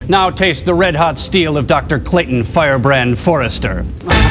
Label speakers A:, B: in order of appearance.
A: Now taste the red-hot steel of Dr. Clayton Firebrand Forrester.